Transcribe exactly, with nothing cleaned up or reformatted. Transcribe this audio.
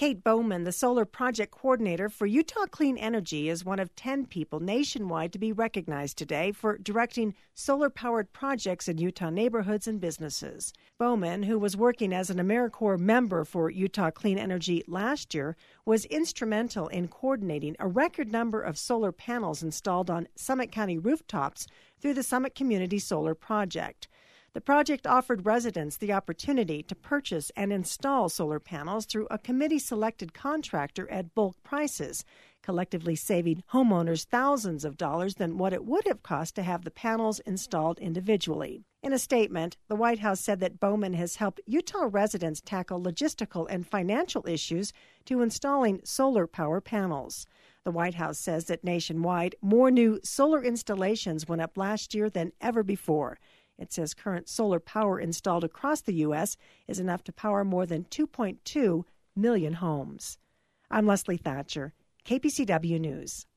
Kate Bowman, the solar project coordinator for Utah Clean Energy, is one of ten people nationwide to be recognized today for directing solar-powered projects in Utah neighborhoods and businesses. Bowman, who was working as an AmeriCorps member for Utah Clean Energy last year, was instrumental in coordinating a record number of solar panels installed on Summit County rooftops through the Summit Community Solar Project. The project offered residents the opportunity to purchase and install solar panels through a committee-selected contractor at bulk prices, collectively saving homeowners thousands of dollars than what it would have cost to have the panels installed individually. In a statement, the White House said that Bowman has helped Utah residents tackle logistical and financial issues to installing solar power panels. The White House says that nationwide, more new solar installations went up last year than ever before. It says current solar power installed across the U S is enough to power more than two point two million homes. I'm Leslie Thatcher, K P C W News.